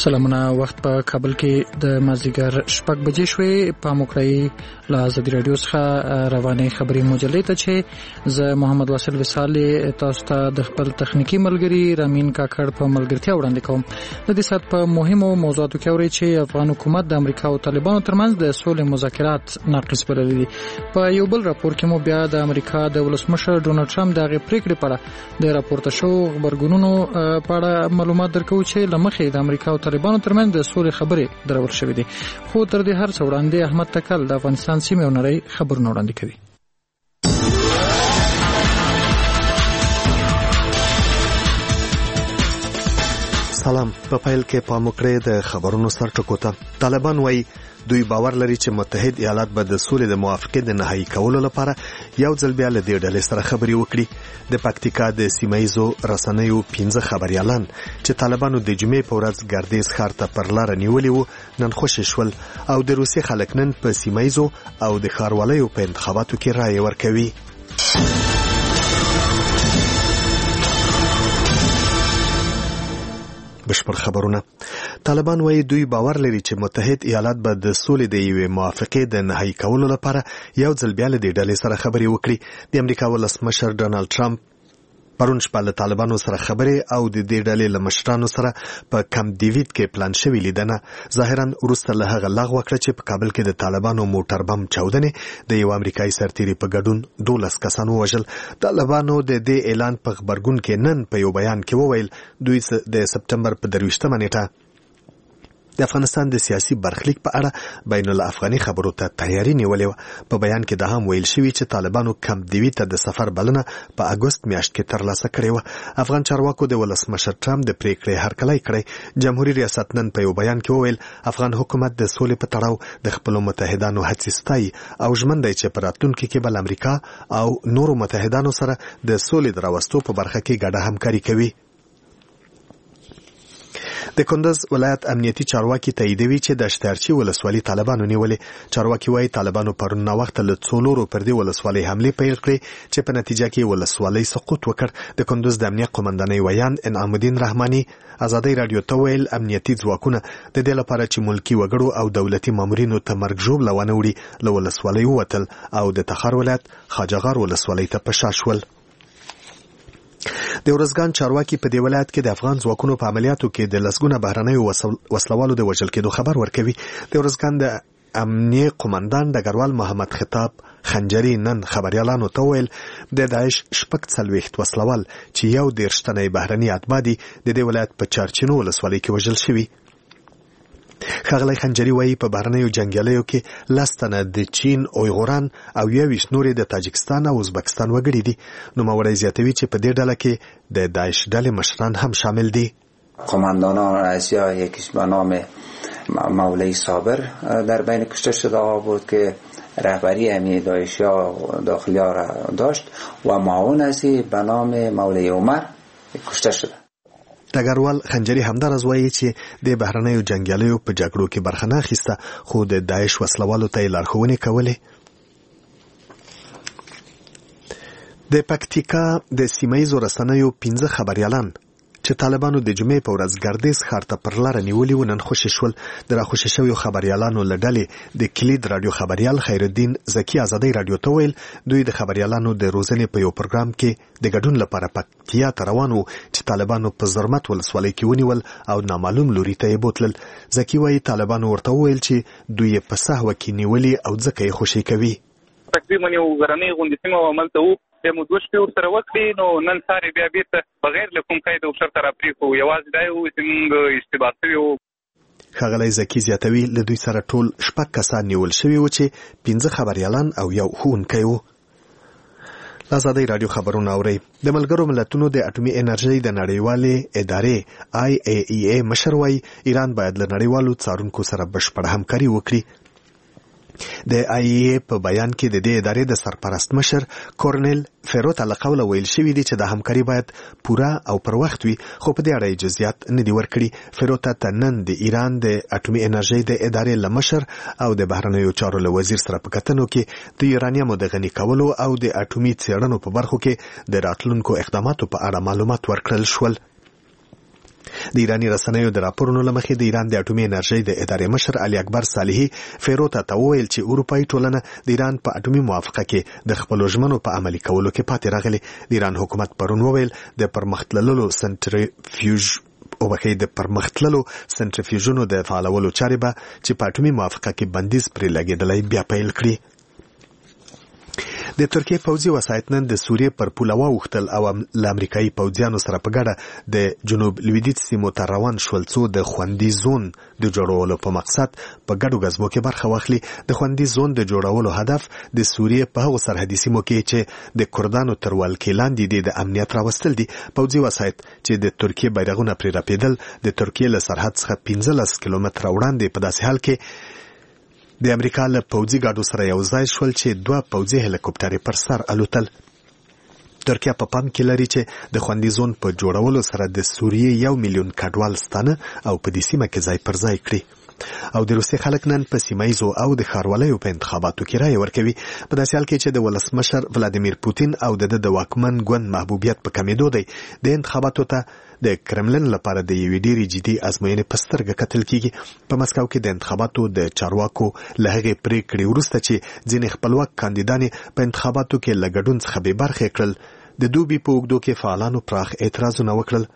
سلامونه. وخت په کابل کې د مازدیګر 6 بجې شوې. په موکړی له ازادي رادیو څخه روانې خبري مجلې ته چې زه محمد واصل وصالي تاسو ته د خپل تخنیکی ملګری رامین کاکړ په ملګرتیا وړاندې کوم. د دې سات په مهمو موضوعاتو کې اوري چې افغان حکومت د امریکا او طالبانو ترمنځ د سولې مذاکرات ناقص بللي دي. په یو بل راپور کې مو بیا د امریکا د ولسمشر ډونالد ټرمپ د پریکړې په اړه د راپورته شو خبرګونونو په اړه معلومات درکو چې لمخې د امریکا او طالبانو ترمنځ د سولې خبرې درول شوې دي. خو تر دې هر څه وړاندې احمد تکل د افغانستان سیمې او نړۍ خبرونه وړاندې کوي. سلام. په پیل کې په موکړه د خبرونو سر ټکوته. طالبان وایي دوی باور لري چې متحد ایالات به د سولې د موافقې د نهایی کولو لپاره یو ځل بیا له دې ډلې سره خبرې وکړي. د پکتیکا د سیمایزو رسنیو 15 خبريالان چې طالبانو د جمعې په ورځ ګردیز ښار ته پر لار نیولې وو نن خوشی شول او د روسي خلک نن په سیمایزو او د ښاروالۍ په انتخاباتو کې رائے ورکوي. بشپړ خبرونه. طالبان وایي دوی باور لري چې متحد ایالات به د سولې د یوې موافقې د نهایی کولو لپاره یو ځل بیا له دې ډلې سره خبرې وکړي. د امریکا ولسمشر ډونالد ټرمپ پرون شپه له طالبانو سره خبرې او د دې ډلې له مشرانو سره په کم دیوید کې پلان شوی لیدنه ظاهرا وروسته له هغه لغوه کړه چې په کابل کې د طالبانو موټر بم چاودنې د یو امریکایي سرتیري په ګډون 12 کسان ووژل. طالبانو د دې اعلان په خبرګون کې نن په یو بیان کې وویل دوی د سپټمبر په 23 نیټه د افغانستان د سیاسي برخلیک په اړه بین الافغاني خبرو ته تیاری نیولې و. په بیان کې د هم ویل شوی چې طالبانو کم دیوی ته د سفر بلنه په اگست میاشت کې ترلاسه کړې و. افغان چارواکو د ولسمشر ټرمپ د پریکړې هرکلی کړی. جمهوریت ریاست نن په یو بیان کې وویل افغان حکومت د سولې په تړاو د خپل متحدانو هڅې ستایي او ژمن دی چې په راتلونکي کې بل امریکا او نورو متحدانو سره د سولې د راوستو په برخه کې ګډه همکاري کوي. د کندز ولایت امنیتي چارواکي تاییدوي چې د اشتارچي ولسوالۍ طالبانو نیولې. چارواکي وایي طالبانو پرون وخت له څولورو پر دې ولسوالۍ حمله پیل کړې چې په نتیجه کې ولسوالۍ سقوط وکړ. د کندز د امنیت قومندانۍ ویان انعام الدین رحماني ازادي رادیو ته ویل امنیتي ځواکونه د دې لپاره چې ملکی وګړو او دولتي مامورینو ته مرګ ژوبله ونه وړي له ولسوالۍ ووتل او د تخار ولایت خواجهغار ولسوالۍ ته په شا شول. د ورزګان چارواکي په دې ولایت کې د افغان ځواکونو په عملیاتو کې د لسګونه بهرنیو وسلوالو د وژل کېدو خبر ورکوي. د ورزګان د امنیه قومندان ډګروال محمد خطاب خنجری نن خبريالانو ته ویل د داعش 40 وسلوال چې یو 13 تنه بهرني اتباع دي د دې ولایت په چارچینو ولسوالۍ کې وژل شوي. ښاغلی خنجری وایي په بهرنیو جنګیالیو کې 10 تنه د چین اویغوران او 21 نورې د تاجکستان او ازبکستان وګړي دي. نوموړی زیاتوي چې په دې ډله کې د داعش ډلې مشران هم شامل دي. قماندانان رئیسی یکیش به نام مولوی صابر در بین کشته شده بود که رهبری امنیت داعشی داخلی را داشت و معاونی به نام مولوی عمر کشته شده. ډګروال خنجری همدارز وایي چې د بهرنیو جنګیالیو په جګړو کې برخه نه اخیسته خو د داعش وسلوالو ته لارښوونې کولې. د پکتیکا د سیمایزو رسنیو 15 خبريالان چې طالبانو د جمعې په ورځ ګردیز ښار ته پر لار نیولې و نن خوشی شول. د راخوشي شویو خبريالانو له ډلې د کلید رادیو خبريال خیرالدین زکی ازادي رادیو ته ویل دوی د خبريالانو د روزنې په یو پروګرام کې د ګډون لپاره پکتیا ته روان وو چې طالبانو په زرمت ولسوالۍ کې ونیول او نامعلوم لوري ته یې بوتلل. زکی وایي طالبانو ورته ویل چې دوی په سهوه کې نیولې او ځکه یې خوشی کوي. تقریبا یو غرنۍ غونډه سیمه عملته وو د مودوش په سره وکړي نو نن ساري بیا بیرته بغیر له کوم قید او شرط را پریخو یوازې دا یو چې موږ اشتباه کوي. ښاغلی زکی زیاتوي له دوی سره ټول 6 کسان نیول شوي و چې 15 خبريالان او یو ښوونکی و. ازادي رادیو خبرونه اوري. د ملګرو ملتونو د اټومي انرژي د نړیوالې ادارې IAEA مشر وايي ایران باید له نړیوالو څارونکو سره بشپړه همکاري وکړي. د IAEA په بیان کې د دې ادارې د سرپرست مشر کورنل فیروت له قوله ویل شوی دی چې د همکاري باید پوره او پر وخت وي خو په دې اړه جزئیات نه دي ورکړي. فیروت ته نن د ایران د اټومي انرژي د ادارې له مشر او د بهرنیو چارو له وزیر سره په کتنو کې د یورانیمو د غني کولو او د اټومي څېړنو په برخو کې د راتلونکو اقداماتو په اړه معلومات ورکړل شول. د ایرانی رسنیو د راپورونو لمخې د ایران د اټومي انرژي د ادارې مشر علي اکبر صالحي فیروته ته وویل چې اروپایي ټولنه د ایران په اټومي موافقه کې د خپلو ژمنو په عملي کولو کې پاتې راغلي. د ایران حکومت پرون وویل د پرمختللو سنټریفیوژونو د فعالولو چارې به چې په اټومي موافقه کې بندیز پرې لګېدلی بیا پیل کړي. د ترکیه پوځي وسایط نن د سوریې پر پوله واوښتل او له امریکایي پوځیانو سره په ګډه د جنوب لویدیځ سیمو ته روان شول څو د خوندي زون د جوړولو په مقصد په ګډو غزبو کې برخه واخلي. د خوندي زون د جوړولو هدف د سوریې په هغو سرحدي سیمو کې چې د کردانو تر ولکې لاندې د امنیت راوستل دي. پوځي وسایط چې د ترکیه بیرغونه پرې رپېدل د ترکیه له سرحد څخه 15 کیلومتره وړاندې په داسې حال کې د امریکا له پوځي ګاډو سره یو ځای شول چې 2 پوځي هلیکوپټرې پر سر الوتل. ترکیه په پام کې لري چې د خوندي زون په جوړولو سره د سوریې 1 میلیون کډوال ستانه او په دې سیمه کې ځای پر ځای کړي. او د روسیې خلک نن په سیمایزو او د ښارولیو په انتخاباتو کې رایه ورکوي. په داسې حال کې چې د ولسمشر ولادیمیر پوتین او د واکمن ګوند محبوبیت په کمیدو دی، د انتخاباتو ته د کرملن لپاره د یوې ډېرې جدي ازموینې په سترګه کتل کیږي. په مسکو کې د انتخاباتو د چارواکو له هغې پریکړې وروسته چې ځینې خپلواک کاندیدانې په انتخاباتو کې له ګډون څخه بې برخې کړل، د دوبي په اوږدو کې فعالانو پراخ اعتراضونه وکړل.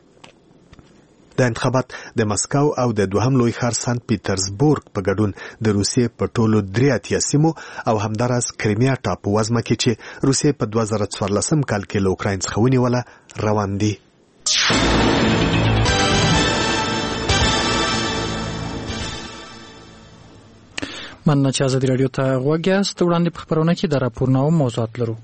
د انتخابات د مسکو او د دوهم لوی ښار سنت پیټرزبورګ په ګډون د روسیې په ټولو 83 سیمو او همداراز کریمیا ټاپو وزمه کې چې روسیې په 2014 کال کې له اوکراین څخه ونیوله روان دي. مننه چې ازادي راډیو ته غوږ یاست. وړاندې په خپرونه کې د راپورونو او موضوعات لرو.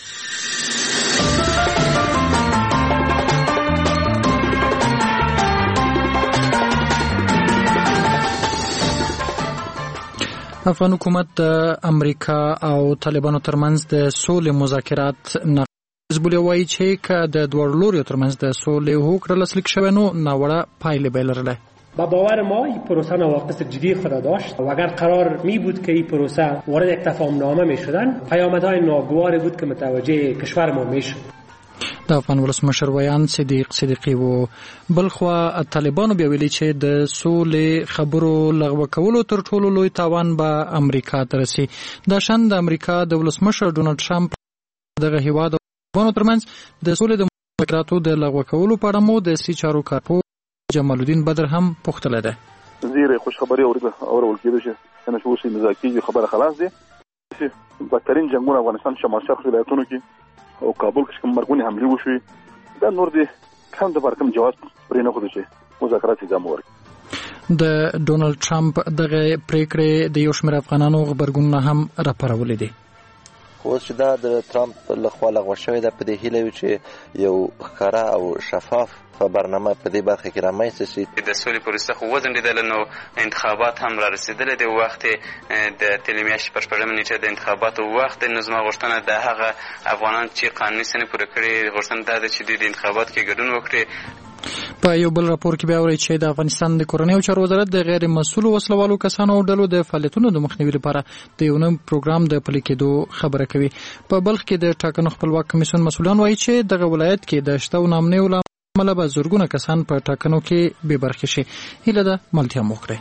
افغان حکومت د امریکا او طالبانو ترمنځ د سولې مذاکرات ناقص بولی، وایي چې که د دوړو لوريو ترمنځ د سولې هوکړه لاسلیک شوه نو ناوړه پایلې به لرله. با باور ما این پروسه نواقص جدی خود داشت و اگر قرار می بود که این پروسه وارد یک تفاهمنامه می شدن، پیامدهای ناگواری بود که متوجه کشور ما می شد. د افغان ولسمشر ویان صدیق صدیقی وو. بلخوا طالبانو بیا ویلي چې د سولې خبرو لغوه کولو تر ټولو لوی تاوان به امریکا ته رسي. دا شان د امریکا د ولسمشر ډونالد ټرمپ دغه هیواد او طالبانو ترمنځ د سولې د مذاکراتو د لغوه کولو په اړه مو د سیاسي چارو کارپوه جمال الدین بدر هم پوښتنه ده. زیره خوش خبري اورول کېدو چې کنه شو شي مذاکرې خبره خلاص دي. بدترین جنگونه افغانستان شمال شرق ولایتونو کې او کابل کې کوم مرګونی حمله وشوي، دا نور دي کوم د برکم جواز پرې نه خو چې مذاکرات ادامه ورکړي. د ډونالد ټرمپ دغه پریکړې د یو شمېر افغانانو غبرګونونه هم راپارولې دي. اوس چې دا د ټرمپ لخوا لغوه شوې ده، په دې هیله وي چې یو ښکاره او شفاف برنامه په دې برخه کې رامنځته شي. د سولې پروسه خو وځنډېدله، نو انتخابات هم را رسېدلي د وخت د تېرې میاشتې په 14 نیټه د انتخاباتو وخت. نو زما غوښتنه د هغه افغانان چې قانوني سنې پوره کړي غوښتنه دا ده چې دوی د انتخاباتو کې ګډون وکړي. په یو بل راپور کې بیا اورئ چې د افغانستان د کورنیو چارو وزارت د غیر مسؤلو وسلوالو کسانو او ډلو د فعالیتونو د مخنیوي لپاره د یو نوي پروګرام د پلي کېدو خبره کوي. په بلخ کې د ټاکنو خپلواک کمیسیون مسؤلان وایي چې دغه ولایت کې د شته نامنیو له امله به زرګونه کسان په ټاکنو کې بې برخې شي. هیله ده ملتیا مو وکړئ.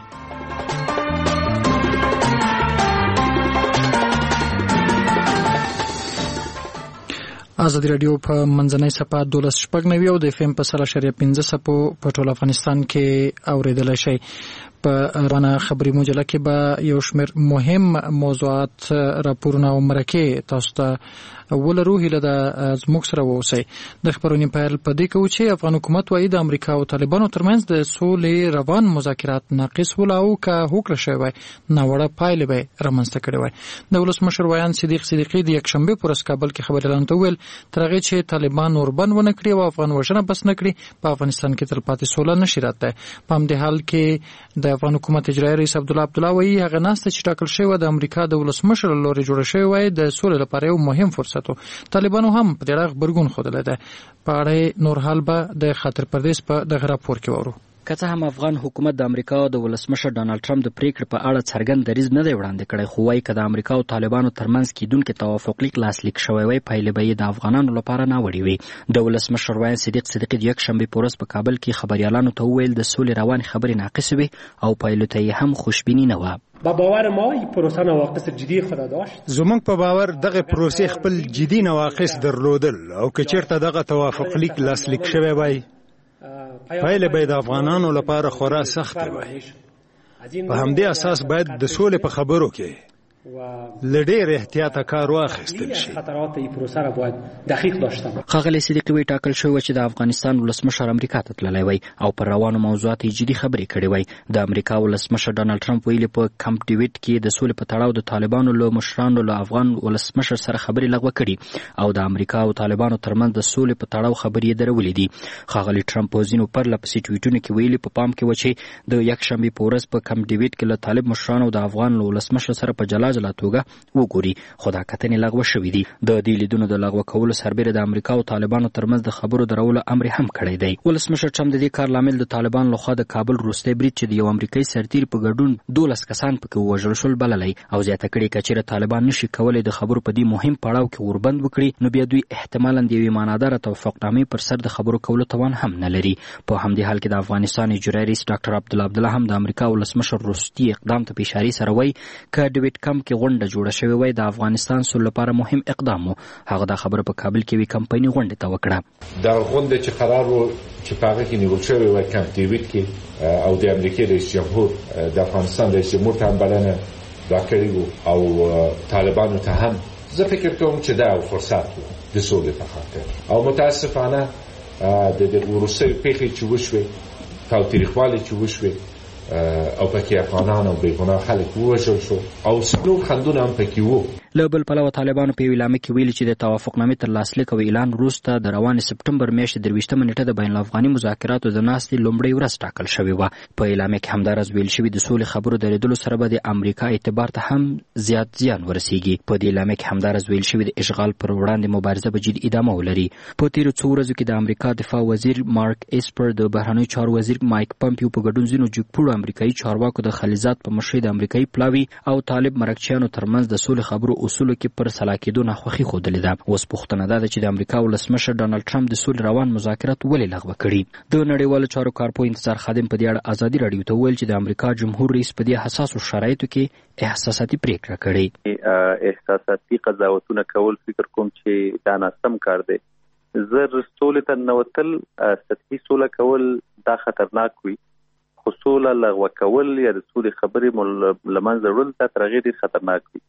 ازادي راډیو په منځنۍ صفحه 12.9 او د FM په 3.15 صفو په ټول افغانستان کې اوریدل شي. په رانه خبري مجله کې به یو شمېر مهم موضوعات راپورونه او مرکې تاسو ته ولرو. هیله ده زموږ سره واوسئ. د خبرونې پیل په دې کوو چې افغان حکومت وایي د امریکا او طالبانو ترمنځ د سولې روان مذاکرات ناقص ول او که هوکړه شوی وای ناوړه پایلې به رامنځته کړې وای. د ولسمشر ویان صدیق صدیقی د یکشنبه پر ورځ کابل کې خبري اعلان وکړ تر هغه چې طالبان اوربند ونه کړی او افغان وژنه بس نه کړي په افغانستان کې تلپاتې سوله نشي راته. په همدې حال کې د افغان حکومت اجرایي رئیس عبدالله وایي هغه ناسته چې ټاکل شوی د امریکا د ولسمشر لوري جوړ شوی وای د سولې لپاره یو مهم فرصت و. طالبانو هم په دې اړه غبرګون خوده. په اړه نور حال به د خاطر پردیس په دغه راپور کې وورو. که څه هم افغان حکومت د امریکا د ولسمشر ډانلډ ټرمپ د پریکړې په اړه څرګند دریځ نه دی وړاندې کړی، خو وايي که د امریکا او طالبانو ترمنځ کېدونکي توافق لیک لاسلیک شوی وای، پایلې به یې د افغانانو لپاره ناوړې وي. د ولسمشر وایي صدیق صدیقي د یکشنبې په ورځ په کابل کې خبریالانو ته وویل د سولې روانې خبرې ناقصې وې او پایلو ته یې هم خوشبیني نه وه. با باور ما این پروسه نواقص جدی خود داشت. زمونږ په باور دغه پروسې خپل جدي نواقص درلودل او که چېرته دغه توافق لیک لاسلیک شوی وای، پایله به د افغانانو لپاره خورا سخته وای. په همدې اساس باید د سولې په خبرو کې له ډېر احتیاطه کار واخیستل شي. خطرات این پروسه را باید دقیق داشته باشه. ښاغلی صدیقي وایي ټاکل شوی چې د افغانستان ولسمشر امریکا ته تللی وای او پر روانو موضوعاتو جدي خبرې کړې وای. د امریکا ولسمشر ډانلډ ټرمپ ویلي په کمپ ډیویډ کې د سولې په تړاو د طالبانو له مشرانو له افغان ولسمشر سره خبرې لغوه کړي او د امریکا او طالبانو ترمنځ د سولې په تړاو خبرې درولې دي. ښاغلی ټرمپ په ځینو پرله پسې ټویټونو کې ویلي په پام کې و چې د یکشنبې په ورځ په کمپ ډیویډ کې له طالب مشرانو او د افغان ولسمشر سره په جلا جلا توګه وګوري، خو دا کتنې لغوه شوې دي. د دې لیدونو د لغوه کولو سربیره د امریکا او طالبانو ترمنځ د خبرو درولو امر هم کړی دی. ولسمشر ټرمپ د دې کار لامل د طالبانو لخوا د کابل وروستی برید چې د یو امریکایي سرتیري په ګډون 12 کسان پکې ووژل شول بللی او زیاته کړې که چېرې طالبان نشي کولی د خبرو په دې مهم پړاو کې وربند وکړي نو بیا دوی احتمالاً د یوې معناداره توافقنامې پر سر د خبرو کولو توان هم نه لري. په همدې حال کې د افغانستان اجرایي رئیس ډاکټر عبدالله هم د امریکا ولسمشر وروستي اقدام ته په اشارې سره وایي که ډیویډ کمپ کې غونډه جوړه شوې وای د افغانستان سولې لپاره مهم اقدام و. هغه دا خبره په کابل کې وی کمپایني غونډه ته وکړه. دا غونډه چې قرار وو چې په هغه کې نیول شوې وای کمپ ډیویډ کې او د امریکا رئیس جمهور د افغانستان رئیس جمهور ته هم بلنه راکړې وو او طالبانو ته هم. زه فکر کوم چې دا فرصت و د سولې په خاطر او متاسفانه د وروستۍ پیښې چې وشوې تاوتریخوالي چې وشوې او پکې افغانان او بیګناه خلک ووژل شو او نور خندونه هم پکې وو. له بل پلوه طالبانو په اعلامیه کې ویلي چې د توافقنامې تر لاسلیک او اعلان وروسته د روانې سپټمبر میاشتې 23مه نیټه د بین الافغاني مذاکراتو د ناستې لومړۍ ورځ ټاکل شوې وه. په اعلامیه کې همداراز ویل شوي د سولې خبرو درېدلو سره به د امریکا اعتبار ته هم زیات زیان ورسیږي. په دې اعلامیه کې همداراز ویل شوي د اشغال پر وړاندې مبارزه به جدي ادامه ولري. په تیرو څو ورځو کې د امریکا دفاع وزیر مارک ایسپر د بهرنیو چارو وزیر مایک پمپیو په ګډون ځینو جګپوړو امریکایي چارواکو د خلیزات په مشرۍ د امریکایي پلاوي او طالب مرکچیانو ترمنځ د سولې خبرو اصولو کې پر سلا کېدو ناخوښي ښودلې ده. اوس پوښتنه دا ده چې د امریکا ولسمشر ډانلډ ټرمپ د سولې روان مذاکرات ولې لغوه کړي. د نړیوالو چارو کارپو انتظار خادم په دې اړه ازادي راډیو ته وویل چې د امریکا جمهور رئیس په دې حساسو شرایطو کې احساساتي پریکړه کړې. احساساتي قضاوتونه کول فکر کوم چې دا ناسم کار دی. زر سولې ته نوتل سطحي سوله کول دا خطرناک وي، خو سوله لغوه کول یا د سولې خبرې له منځه وړل دا تر هغې ډېر خطرناک وي.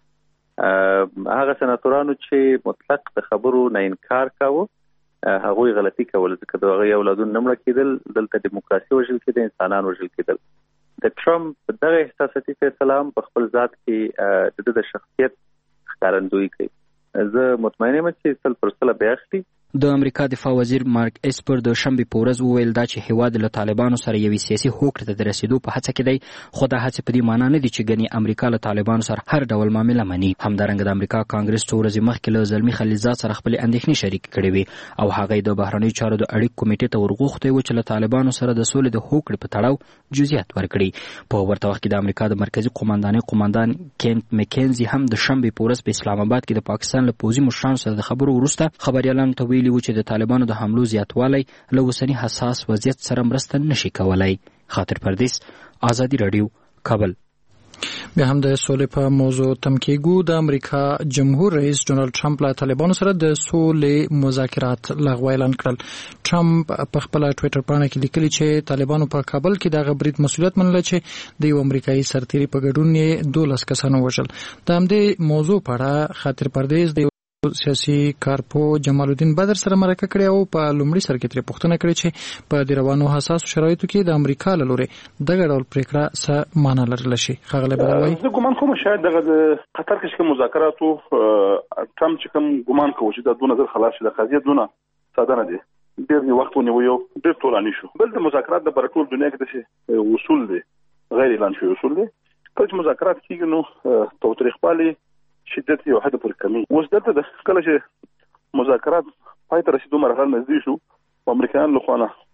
هغه سناتورانو چې مطلق د خبرو نه انکار کاوه هغوی غلطي کوله، ځکه د هغوی اولادونه نه مړه کېدل، دلته دیموکراسي وژل کېده، انسانان وژل کېدل. د ټرمپ دغه احساساتي فیصله هم په خپل ذات کې د شخصیت ښکارندویي کوي. زه مطمئن یم چې 100% به اخلي. د امریکا دفاع وزیر مارک ایسپر د شنبې په ورځ وویل دا چې هیواد له طالبانو سره یوې سیاسي هوکړې ته د رسېدو په هڅه کې دی، خو دا هڅې په دې معنا نه دي چې ګنې امریکا له طالبانو سره هر ډول معامله مني. همدارنګه د امریکا کانګرس څو ورځې مخکې له زلمي خلیلزاد سره خپلې اندېښنې شریکې کړې وې او هغه د بهرنیو چارو د اړیکو کمیټې ته ورغوښتی و چې له طالبانو سره د سولې د هوکړې په تړاو جزئیات ورکړي. په ورته وخت کې د امریکا د مرکزي قوماندان کینت مکینزي هم د شنبې په ورځ په اسلام آباد کې د پاکستان له پوځي مشرانو سره د خبرو وروسته خبریالانو ته ویلي و چې د طالبانو د حملو زیاتوالی له اوسني حساس وضعیت سره مرسته نشي کولای. خاطر پردیس، آزادي راډیو، کابل. بیا هم د سولې په موضوع تم کېږو. د امریکا جمهور رئیس ډونالډ ټرمپ له طالبانو سره د سولې مذاکرات لغوه اعلان کړل. ټرمپ په خپل ټویټر باندې کې لیکلي چې طالبانو په کابل کې د برید مسؤلیت منله چې د یو امریکایي سرتیري په ګډون یې 12 کسان وژل. د همدې موضوع په اړه خاطر پردیس د سیاسي کارپو جمال الدین بدر سره مرکه کړې او په لومړي سر کې ترې پوښتنه کړې چې په دې روانو حساسو شرایطو کې د امریکا له لوري دغه ډول پریکړه څه معنا لرلی شي. ښاغلی بدر وایي زه ګمان کوم شاید دغه د قطر کې چې مذاکراتو ټرمپ چې کوم ګمان کوي چې د دونه زر خلاص شي د قضیه دونه ساده نه دي، ډېر وخت ونیو، ډېر طولاني شو. بل د مذاکرات د ټول دنیا کې د اصول دي، غیر اعلان شوي اصول دي. کله چې مذاکرات کېږي نو تاوتریخوالي شدت یو حد پورې کمی. اوس دلته د کله چې مذاکرات پای ته رسیدو مرحله نږدې شو، امریکایانو له خوا نه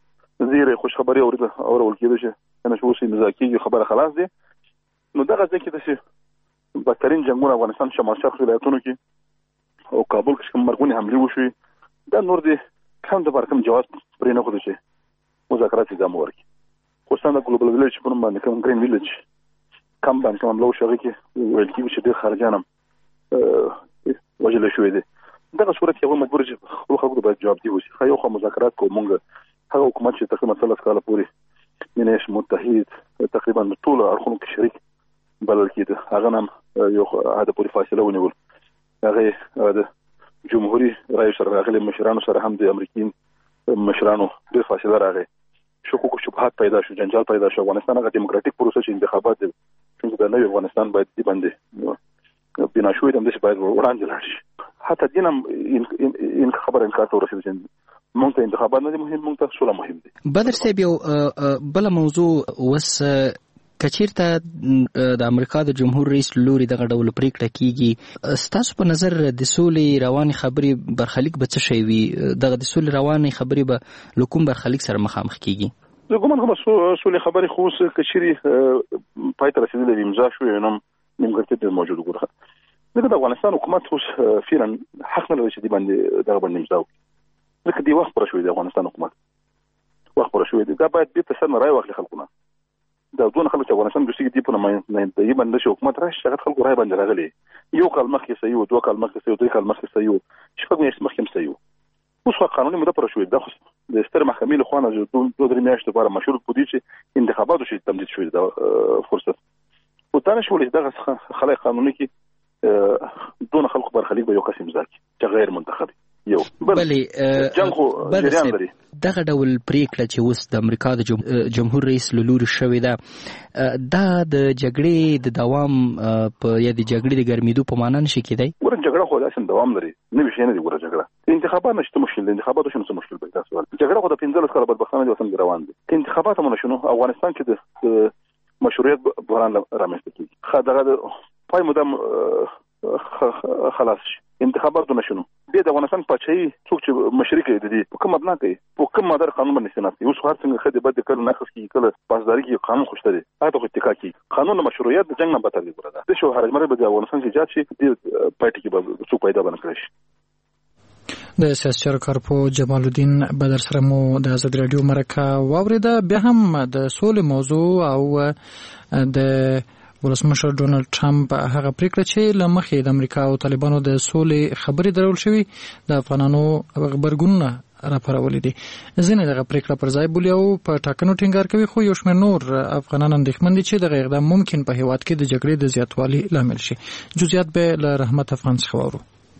زیره خوش خبري اورول کېده چې کنه چې اوس نزاکي خبره خلاص دي نو دغه ځکه چې بدترین جنگونه افغانستان شمال شرق ولایتونو کې او کابل کې کوم مرګونی حمله وشوي دا نور دي کوم د برکم جواز پرې نه خو دي مذاکرات ادامه ورکړي خو څنګه ګلوبل ویلج په نوم باندې کوم گرین ویلج کم باندې کوم لو شغې کې ویل کېږي چې ډېر خارجانم وجل شوې دي دغه صورت یو مجبور چې خپل خلکو باید جواب دی وشي خو یو خو مذاکرات کوو مونږ هغه حکومت چې تقریبا 3 کاله پورې منیش متحد تقریبا ټول اړخونو کې شریک بلل کېده هغه نام یو عاده پورې فاصله ونیول هغه د جمهوریت رئیس سره راغلي مشرانو سره هم د امریکایي مشرانو د فاصله راغی شکوک شبهات پیدا شو جنجال پیدا شو افغانستان هغه دیموکراتیک پروسس انتخابات دي چې د نوې افغانستان باید دی باندې بنا شوې د دې باید وړاندې لاړ شي حتی دینم ان خبره انکار ته ورسېږي چې مونږ ته انتخابات نه دي مهم مونږ ته سوله مهم دي بدر صاحب یو بل موضوع وس کچیرته د امریکا د جمهور رئیس لوري دغه ډول پریکړه کیږي ستاسو په نظر د سولې رواني خبرې برخلیک به څه شي وي دغه د سولې رواني خبرې به لکوم برخلیک سره مخامخ کیږي زه ګومان کوم سولې خبرې خو کچيري پای ته رسیدلې امضا شوې نو نیمګړتیا موجوده ګوره دغه افغانستان حکومت اوس فعلا حق نه لري چې دی باندې دغه باندې امضا وکړي ځکه دی وخت پر شوې د افغانستان حکومت وخت پر شوې دا باید به تاسو نه راي واخلي خلکونه دا دون خلک چې افغانستان دوی کې دی په نه د یمن د حکومت راشي شغل خلکو راي باندې راغلي یو کال مخکې سيو دوه کال مخکې سيو درې کال مخکې سيو شپږ میاشتې مخکې سيو اوس قانوني مده پر شوې د ستر محکمې له خوا نه دوه درې میاشتې لپاره مشروط پدې چې انتخابات شي تمدید شوې دا فرصت او دا نشول دغه خلک قانوني کې دون خلکو برخلیک به یو قسم ځکه چې غیر منتخب یو بلې جنگو جریان لري دغه ډول پریکړه چې اوس د امریکا د جمهور رئیس لوري شوې ده دا د جګړې د دوام په یا د جګړې د ګرمېدو په معنا نشي کېدای ور جګړه خو داسې دوام لري نه وشي نه دی ور جګړه انتخابات نشته مشکل دي انتخابات شنو څه مشکل پیدا سوال جګړه خو د 15 کال بدبختانه د وطن روان دي انتخابات هم نشو افغانستان کې د مشروعیت بحران رامنځته کیږي خدغه پای مدام خلاص شي انتخابات نشو به د افغانستان پچای څوک چې مشرک دي په کوم مبنا کوي په کوم مدار قانون باندې سناسي اوس هر څنګه خدي بد کړه نه خص کی کله پاسداري کې قانون خوشته دي هغه خو اتکا کی قانون مشروعیت د جنگ نه بتل دی ګره د شو هر مره به د افغانستان کې جات شي د پارټي کې به څوک پیدا باندې کړی د سیاست کارپو جمال الدین بدر سره مو د آزاد رادیو مرکه واوریده بیا هم د سولې موضوع او د ولسمشر ډونالد ټرمپ هغه پریکړه چې لمخې د امریکا او طالبانو د سولې خبرې درول شوی د افغانانو خبرګونونه راپارولې دي ځینې دغه پریکړه پر ځای بولي او په ټاکنو ټینګار کوي خو یو شمېر نور افغانان اندېښمن دي چې دغه اقدام ممکن په هیواد کې د جګړې د زیاتوالي لامل شي جزئیات به له رحمت افغان څخه واورو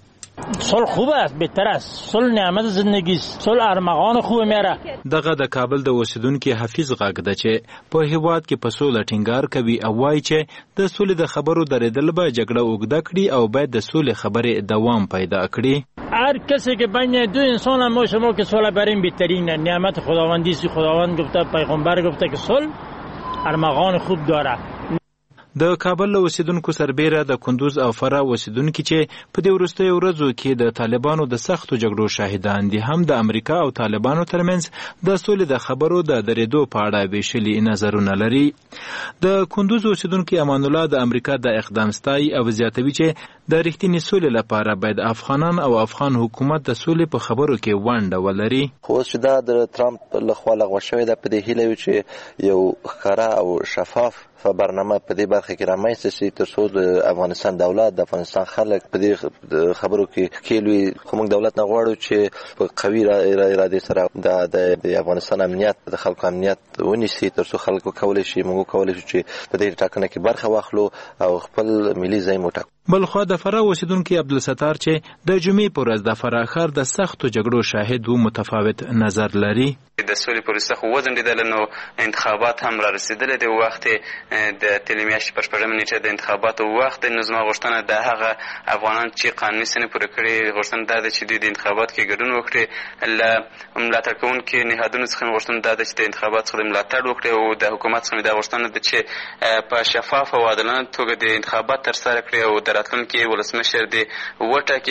صلح خوب است بهتر است صلح نعمت زندگی است صلح ارمغان خوب میره دغه د کابل د اوسیدونکو حفیظ غږ ده چې په هیواد کې په سوله ټینګار کوي او وایي چې د سولې د خبرو درېدل به جګړه اوږده کړي او باید د سولې خبرې دوام پیدا کړي هر کسی که بین دو انسان ما شما که صلح بریم بهترینه نعمت خداوندی است خداوند گفته پیغمبر گفته که صلح ارمغان خوب داره د کابل اوسیدونکو سربېره د کندوز او فراه اوسیدونکو چې په دې وروستیو ورځو کې د طالبانو د سختو جګړو شاهدان دي هم د امریکا او طالبانو ترمنځ د سولې د خبرو د درېدو په اړه بېشلي نظرونه لري د کندوز اوسیدونکو امان الله د امریکا د اقدام ستایي او زیاتوي چې د رښتینې سولې لپاره باید افغانان او افغان حکومت د سولې په خبرو کې ونډه ولري خو چې دا د ټرمپ لخوا لغوه شوې ده په دې هیله وي چې یو ښکاره او شفاف برنامه په دې برخه کې رامنځته شي ترڅو د افغانستان دولت د افغانستان خلک په دې خبرو کې کېلوي خو موږ دولت نه غواړو چې په قوي اراده سره د افغانستان امنیت د خلکو امنیت ونیسي ترڅو خلکو کولی شي موږ کولی شو چې په دې ټاکنه کې برخه واخلو او خپل ملي ځای مو ټاکو بلخوا د فراه اوسیدونکو عبدالستار چې د جمعې په ورځ د فراه ښار د سختو جګړو شاهد و متفاوت نظر لري د سولې پروسه خو وځنډېدله نو انتخابات هم را رسېدلی دی وخت د تېرې میاشتې په شپږمه نېټه د انتخاباتو وخت دی نو زما غوښتنه د هغه افغانان چې قانوني سنې پوره کړي غوښتنه دا ده چې دوی د انتخاباتو کې ګډون وکړي له ملاتړ کوونکي نهادونو څخه مې غوښتنه دا ده چې د انتخاباتو څخه ملاتړ وکړي او د حکومت څخه مې دا غوښتنه ده چې په شفاف او عادلانه توګه د انتخابات ترسره کړي او د راتلونکي ولسمشر دې وټاکي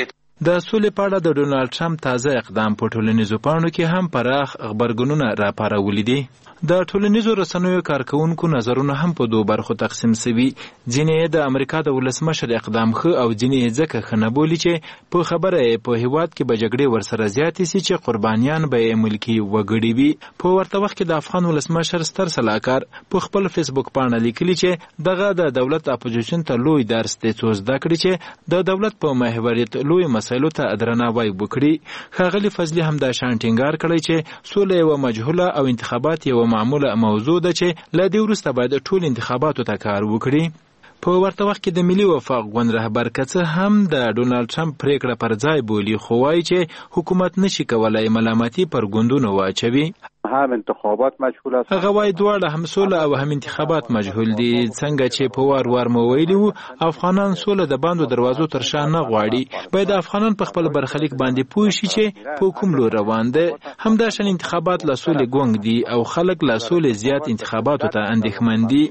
د سولې په اړه د ډونالډ ټرمپ تازه اقدام په ټولنیزو پاڼو کې هم پراخ غبرګونونه راپارولي دي. د ټولنیزو رسنیو کارکونکو نظرونه هم په دوه برخو تقسیم شوي. ځینې د امریکا د ولسمشر اقدام ښه او ځینې ځکه ښه نه بولي چې په خبره په هیواد کې به جګړې ورسره زیاتې سي چې قربانیان به یې ملکي وګړي وي. په ورته وخت کې د افغان ولسمشر ستر سلاکار په خپل فیسبوک پاڼه لیکلي چې دغه د دولت اپوزیشن ته لوی درس دی څو زده کړي چې د دولت په محوریت لوی مسایلو ته درناوی وکړي. ښاغلي فضلي هم دا شان ټینګار کړی چې سوله یوه مجهوله او انتخابات یوه معموله موضوع ده چې له دې وروسته باید ټول انتخاباتو ته کار وکړي. په ورته وخت کې د ملي وفاق ګوند رهبر که څه هم د ډونالډ ټرمپ پریکړه پر ځای بولي خو وایي چې حکومت نشي کولی ملامتي پر ګوندونو واچوي. هم انتخابات مجهول است. هغه وایي دواړه هم سوله او هم انتخابات مجهول دي. څنګه چې په وار مو ویلي وو افغانان سوله د باندو دروازو تر شا نه غواړي. باید افغانان په خپل برخلیک باندې پوه شي چې په کوم لور روان دی. همداشان انتخابات له سولې ګونګ دي او خلک له سولې زیات انتخاباتو ته اندېښمن دي.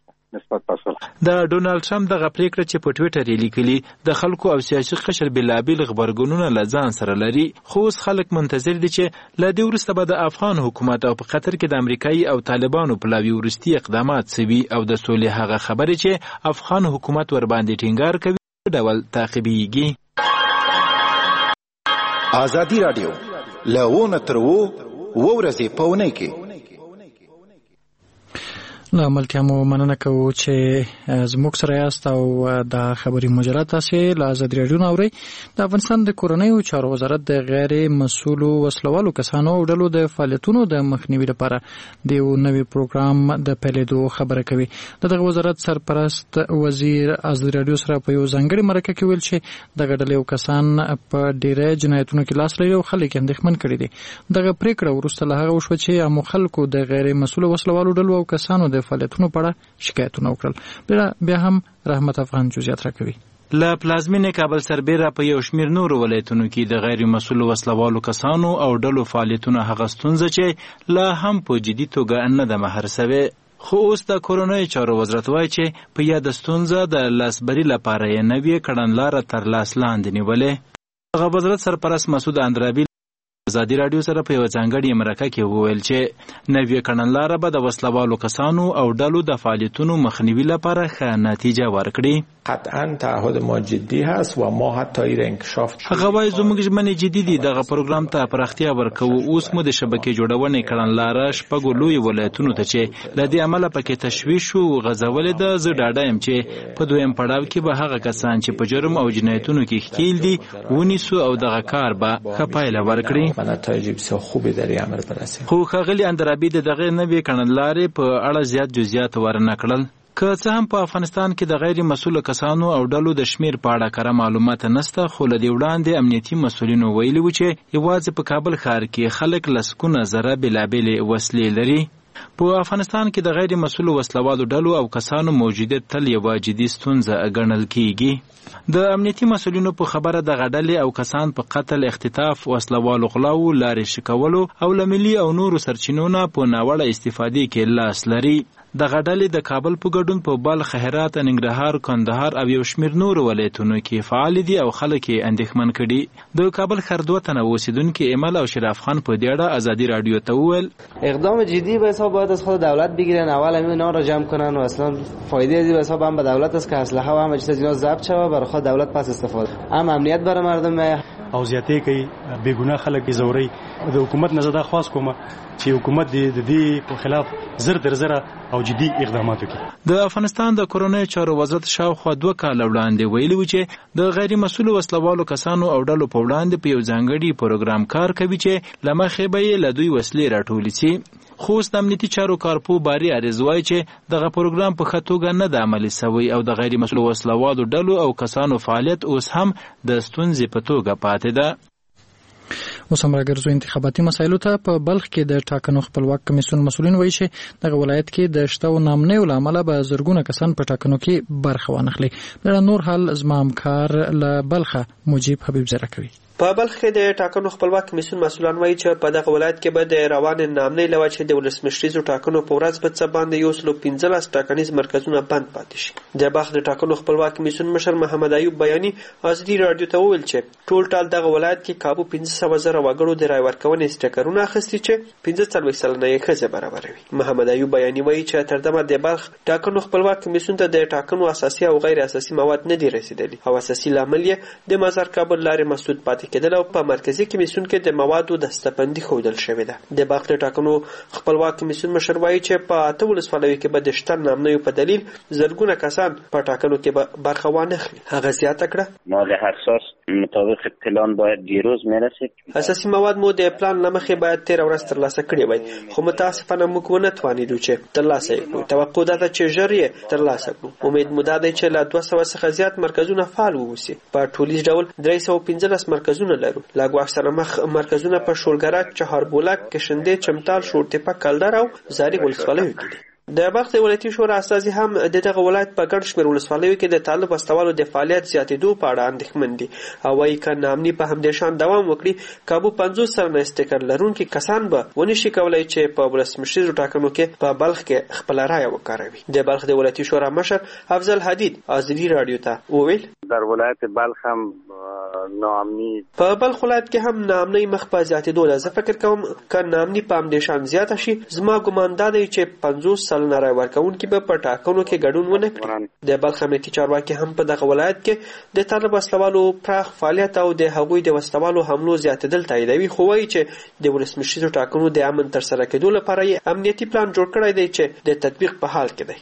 د ډونالډ ټرمپ دغه پریکړه چې په ټویټر یې لیکلي د خلکو او سیاسي قشر بېلابېل غبرګونونه له ځان سره لري. خو اوس خلک منتظر دي چې له دې وروسته به د افغان حکومت او په قطر کې د امریکایي او طالبانو پلاوي وروستي اقدامات سوي او د سولې هغه خبرې چې افغان حکومت ورباندې ټینګار کوي په ډول تعقیبېږي. ازادي راډیو له ونه تر ورځې په اونۍ کې له ملتیا مو مننه کوو چې زموږ سره یاست او دا خبري مجله تاسې له ازادي راډیو نه اورئ. د افغانستان د کورنیو چارو وزارت د غیر مسؤلو وسلوالو کسانو او ډلو د فعالیتونو د مخنیوي لپاره د یو نوي پروګرام د پیلېدو خبره کوي. دغه وزارت سرپرست وزیر ازادي راډیو سره په یو ځانګړي مرکه کې ویل چې دغه ډلې او کسان په ډېری جنایتونو کې لاس لري او خلک یې اندېښمن کړي دي. دغه پریکړه وروسته له هغه وشوه چې عامو خلکو د غیر مسؤلو وسلوالو ډلو او کسانو د فعالیتونو په اړه شکایتونه وکړل. بیا هم رحمت افغان جزئیات راکوي. له پلازمینې کابل سربیره په یو شمیر نورو ولایتونو کې د غیر مسؤلو وسلوالو کسانو او ډلو فعالیتونه هغه ستونزه چې لا هم په جدي توګه نه ده مهار سوې. خو اوس د کورنیو چارو وزارت وایي چې په یاده ستونزه د لاسبري لپاره یې نوې کړنلاره تر لاس لاندې نیولې. هغه وزارت سرپرست مسعود اندرابي ازادي راډیو سره په یو ځانګړي مرکه کې وویل چې نوې کړنلاره به د وسلوالو کسانو او ډلو د فعالیتونو مخنیوي لپاره ښه نتیجه ورکړي. قطعا تعهد ما جدی هست و ما حتی این انکشاف هغه وایي زموږ ژمنې جدي دي. دغه پروګرام ته پراختیا ورکوو. اوس مو د شبکې جوړونې کړنلاره شپږو لویو ولایتونو ته چې له دې امله پکې تشویش و غځولې ده. زه ډاډه یم چې په دویم پړاو کې به هغه کسان چې په جرم او جنایتونو کې ښکیل دي ونیسو او دغه کار به ښه پایله ورکړي. نتایج بسیار خوبی در این عمل برسیم. خو ښاغلي اندرابي د دغه نوې کړنلارې په اړه زیات جزئیات ورنه کړل. که څه هم په افغانستان کې د غیر مسؤلو کسانو او ډلو د شمیر په اړه کره معلومات نشته، خو له دې وړاندې امنیتي مسؤلینو ویلي وو چې یوازې په کابل ښار کې خلک لسګونه زره بېلابېلې وسلې لري. په افغانستان کې د غیر مسؤلو وسلوالو ډلو او کسانو موجودیت تل یوه جدي ستونزه ګڼل کیږي. د امنیتي مسؤلینو په خبره دغه ډلې او کسان په قتل، اختطاف، وسلوالو غلاو، لارې شکولو او له ملي او نورو سرچینو نه په ناوړه استفادې کې لاس لري. دغه ډلې د کابل په ګډون په بلخ، هرات، ننګرهار، کندهار او یو شمیر نورو ولایتونو کې فعال دي او خلک یې اندېښمن کړي. د کابل ښار 2 تنه اوسیدونکي ایمل او شراف خان په دې اړه ازادي راډیو ته وویل اقدام جدی به حساب باید از خود دولت بگیرن، اول اینا را جمع کنن و اصلا فایده ای به حساب هم به دولت است که اسلحه و همه چیز از اینا ضبط شوه برای خود دولت پس استفاده. هم امنیت برای مردم او زیاتې کوي بیګناه خلک زوري. د حکومت نه زده خاص کومه چې حکومت د دې په خلاف زر در زره او جدي اقدامات وکړي. د افغانستان د کورنیو چارو وزارت شاوخوا 2 کاله وړاندې ویلي و چې د غیر مسؤلو وسلوالو کسانو او ډلو په وړاندې په یو ځانګړي پروګرام کار کوي چې له مخې به یې له دوی وسلې راټولې سي. خو اوس د امنیتي چارو کارپو باري عریض وایي چې دغه پروګرام په ښه توګه نه ده عملي سوی او د غیر مسؤلو وسلوالو ډلو او کسانو فعالیت اوس هم د ستونزې په توګه پاتې ده. اوس هم راګرځو انتخاباتي مسایلو ته. په بلخ کې د ټاکنو خپلواک کمیسیون مسؤلین وایي چې دغه ولایت کې د شته او نامنیو له امله به زرګونه کسان په ټاکنو کې برخه وانخلي. نور حال زما همکار له بلخه مجیب حبیب زره کوي. په بلخ کې د ټاکنو خپلواک کمیسیون مسؤلان وایي چې په دغه ولایت کې به د روان نامنۍ له وجې د ولسمشریزو ټاکنو په ورځ په څه باندې 115 ټاکنیز مرکزونه بند پاتې شي. د بلخ د ټاکنو خپلواک کمیسیون مشر محمد ایوب بیاني ازدي رادیو ته وویل چې ټول دغه ولایت کې کابو 15,000 وګړو د رای ورکونې سټیکرونه اخیستي چې 45 سلنه یې ښځې برابروي. محمد ایوب بیاني وایي چې تر دمه د بلخ ټاکنو خپلواک کمیسیون ته د ټاکنو اساسي او غیر اساسي مواد نه دي رسیدلي او اساسي لامل یې د مزار کابل لارې مسدود پاتې کېدل او په مرکزی کمیسیون کې د موادو دسته‌بندي ښودل شوې ده. د بلخ د ټاکنو خپلواک کمیسیون مشر وایي چې په 8 ولسوالیو کې به د شته نامنیو په دلیل زرګونه کسان په ټاکنو کې به برخه وانه اخلي. هغه زیاته کړه ما له هر اساس مطابق پلان باید دیروز میرسید. اساسي مواد مو د پلان لمخې باید 13 ورځې ترلاسه کړي وای خو متاسفانه موږ ونه توانیدو چې ترلاسه یې کړو. توقع ده چې ژر یې ترلاسه کړو. امید مو ده چې له 200 څخه زیات مرکزونه فعال ووسی. په ټولیز ډول 315 مرکزونه لرو. لاګو اکثره مرکزونه په شولګرا، چهاربولک، کشندې، چمتال، شورتپه، کلدر او زاري ولسوالیو کې دي. د بلخ د ولایتي شورا استازي هم د دغه ولایت په ګڼ شمېر ولسوالیو کې د طالب استوالو د فعالیت زیاتېدو په اړه اندېښمن دي او وایي که نامني په همدې شان دوام وکړي کابو 50 سلنه سټیکر لرونکي کسان به ونشي کولی چې په ولسمشریزو ټاکنو کې په بلخ کې خپله رایه وکاروي. د بلخ د ولایتي شورا مشر افضل حدید ازدي رادیو ته وویل در ولایت بلخ هم نامني په بلخ ولایت کې هم نامنۍ مخ په زیاتېدو ده. زه فکر کوم که نامني په همدې شان زیاته شي زما ګمان دا دی چې 50 سلنه رای ورکوونکي به په ټاکنو کې ګډون ونه کړي. د بلخ امنیتي چارواکي هم په دغه ولایت کې د طالب وسلوالو پراخ فعالیت او د هغوی د وسلوالو حملو زیاتېدل تاییدوي خو وایي چې د ولسمشریزو ټاکنو د امن ترسره کېدو لپاره یې امنیتي پلان جوړ کړی دی چې د تطبیق په حال کې دی.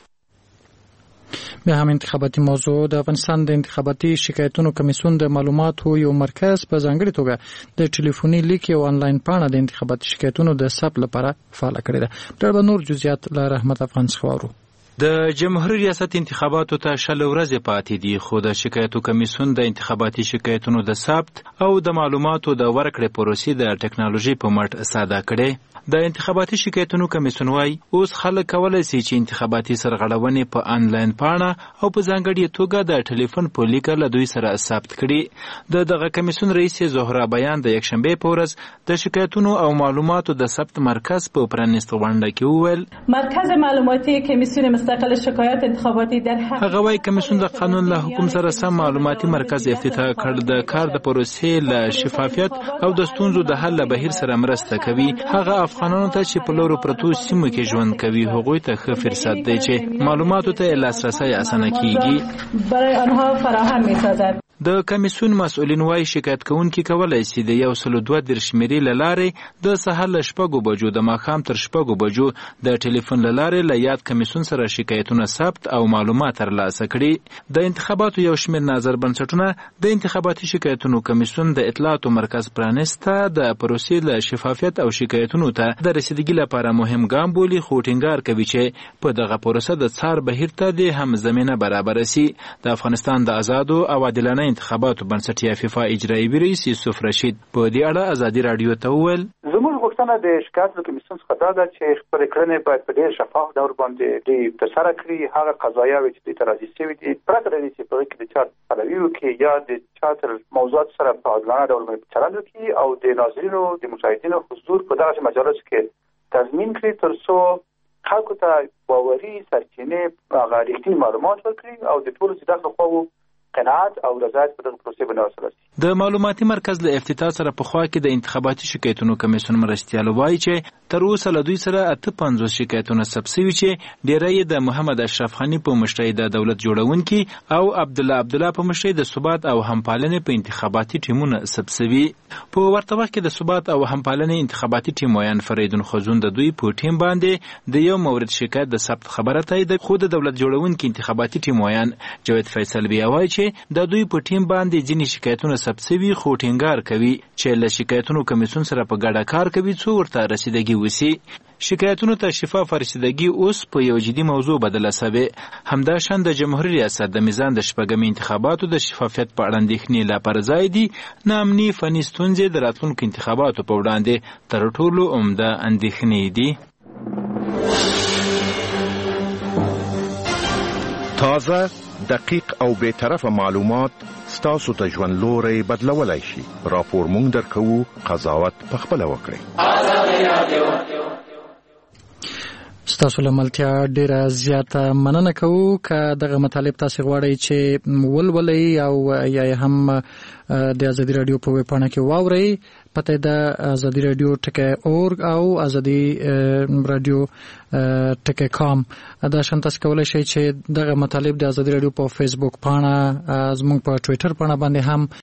بیا هم انتخاباتي موضوع د افغانستان د انتخاباتي شکایتونو کمیسیون د معلوماتو یو مرکز په ځانګړي توګه د ټلیفوني لیک او انلاین پاڼه د انتخاباتي شکایتونو د ثبت لپاره فعال کړې ده. تر به نور جزئیات له رحمت افغان څخه واورو. د جمهوریت ریاست انتخاباتو ته 6 ورځې پاتې دي خو د شکایتو کمیسیون د انتخاباتي شکایتونو د ثبت او د معلوماتو د ورکړې پروسې د ټکنالوژي په مټ ساده کړي. د انتخاباتي شکایتونو کمیسیون وايي اوس خلک کولای شي چې انتخاباتي سرغړونې په انلاین پاڼه او په ځانګړي توګه د ټلیفون په لیک له دوی سره ثبت کړي. دغه کمیسیون رئیس زهرا بیان د یکشنبه په ورځ د شکایتونو او معلوماتو د ثبت مرکز په پرانیستو غونډه کې وویل مرکز معلوماتي کمیسیون مستقل شکایت انتخاباتی در حق هغه وايي کمیسیون د قانون له حکم سره سم معلوماتي مرکز افتتاح کړ. د کار د پروسې له شفافیت او د ستونزو د حل بهیر سره مرسته کوي. هغه افغانانو ته چې په لورو پرتو سیمو کې ژوند کوي هغوی ته ښه فرصت دی چې معلوماتو ته لاسرسی اسانه کیږي برای آنها فراهم می‌سازد. د کمیسیون مسؤلین وايي شکایت کوونکي کولای شي د 102 شمیرې له لارې د سهار له 6 بجو د ماښام تر 6 بجو د ټلیفون له لارې له یاد کمیسیون سره شکایتونه ثبت او معلومات ترلاسه کړي. د انتخاباتو یو شمېر نظر بنسټونه د انتخاباتي شکایتونو کمیسیون د اطلاعاتو مرکز پرانیسته د پروسې له شفافیت او شکایتونو ته د رسیدګۍ لپاره مهم ګام بولي خو ټینګار کوي چې په دغه پروسه د څار بهیر ته د هم زمینه برابر شي. د افغانستان د آزادو او عادلانه انتخاباتو بنسټ فیفا اجرایي رئیس یوسف رشید په دې اړه ازادي رادیو ته وویل زموږ غوښتنه د شکایت کمیسیون څخه دا ده چې خپل کړنې باید په ډېر شفاف ډول باندې ترسره کړي. هغه قضایاوې چې د راځي شوي دي پرته له دې چې په کې د چا پلوي وکړي یا د چا تر موضوعات سره په عادلانه ډول باندې چلند وکړي او د ناظرینو د مشاهدینو حضور په دغه مجالس کې تضمین کړي ترڅو خلکو ته باوري سرچینې هغه رښتینی معلومات ورکړي او د ټولو چې دغه خو قناعت او رضایت په دغه پروسې باندې وسره شي. د معلوماتي مرکز له افتتاح سره په خوا کې د انتخاباتي شکایتونو کمیسیون مرستیال وایي چې تر اوسه له دوی سره 58 شکایتونه ثبت شوي چې ډیری د محمد اشرف غنی په مشرۍ د دولت جوړونکي او عبدالله په مشرۍ د ثبات او همپالنې په انتخاباتي ټیمونه ثبت شوي. په ورته وخت کې د ثبات او همپالنې انتخاباتي ټیم ویان فریدون خزون د دوی په ټیم باندې د یو مورد شکایت د ثبت خبره تایید خو د دولت جوړونکي انتخاباتي ټیم ویان جاوید فیصل بیا وایي چې د دوی په ټیم باندې ځینې شکایتونه ثبت شوي خو ټینګار کوي چې له شکایتونو کمیسیون سره په ګډه کار کوي څو ورته رسیدګي وسی. شکایتونو ته شفاف رسیدګي اوس په یو جدي موضوع بدله شوه. همداشان د جمهوریت ریاست د میزان د شپږم انتخاباتو د شفافیت په اړه اندېښنې لا پر ځای دي. نامني فني ستونزې د راتلونکو انتخاباتو په وړاندې تر ټولو عمده اندېښنې دي. تازه دقیق او بے طرفه معلومات ستاسو ته ژوند لوري بدلولای شي. راپور مونږ درکو، قضاوت پخپله وکړئ. ستاسو لملتیا ډیره زیاته مننه کوو. که دغه مطالب تاسو غواړئ چې ولولئ او یا هم د ازادي رادیو په ویب پاڼه کې واورئ، پته ده azadiradio.org او azadiradio.com. دا شان تاسو کولای شئ چې دغه مطالب د ازادي رادیو په فیسبوک پاڼه، زموږ په ټوئیټر پاڼه باندې هم